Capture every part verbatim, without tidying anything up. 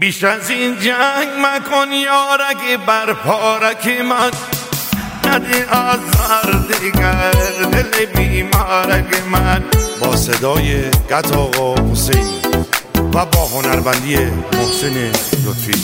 بیش از این جنگ مکن یارک بر پارک من، نده آزار دیگر دل بیمارک من. با صدای قط آقا حسین و با هنربندی محسن لطفی.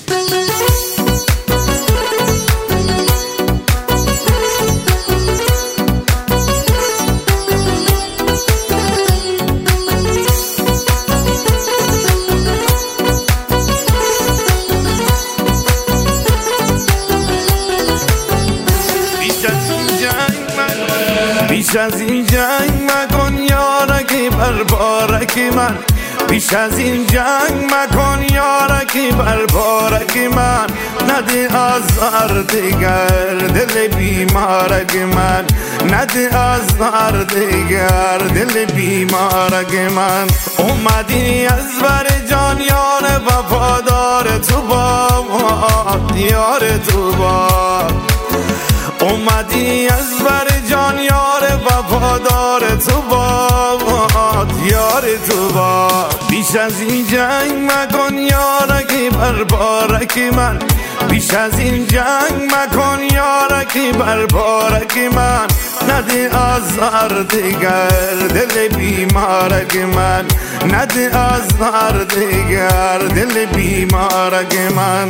بیش از این جنگ مکن یارکی بر بارک من، بیش از این جنگ مکن یارکی بر بارک من. نده آزار دیگر دل بیمارک من، نده آزار دیگر دل بیمارک من. اومدی از بر جان یار وفادار تو باد، یار تو باد. اومدی از بر جان یار وفادار تو باد، یار تو باد. بیش از این جنگ مکن یارکی بر بارک من، بیش از این جنگ مکن یارکی بر بارک من. نده آزار دیگر دل بیمارک من، نده آزار دیگر دل بیمارک من.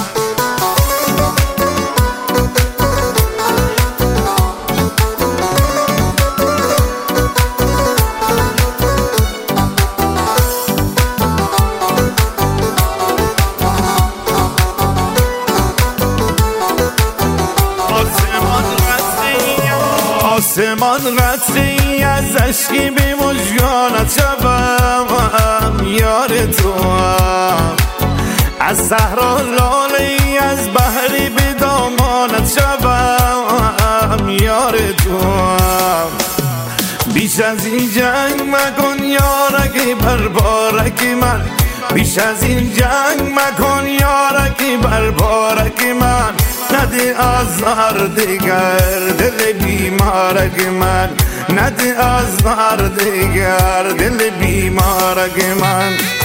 آسمان قطری از عشقی به مژگانت شبم، یار تو هم. از صحرا لاله از بحری به دامانت شبم، یار تو هم. بیش از این جنگ مکن یارکی بر بارک من، بیش از این جنگ مکن یارکی بر بارک من. نده آزار دیگر دل بیمارک من، نده آزار دیگر دل بیمارک من.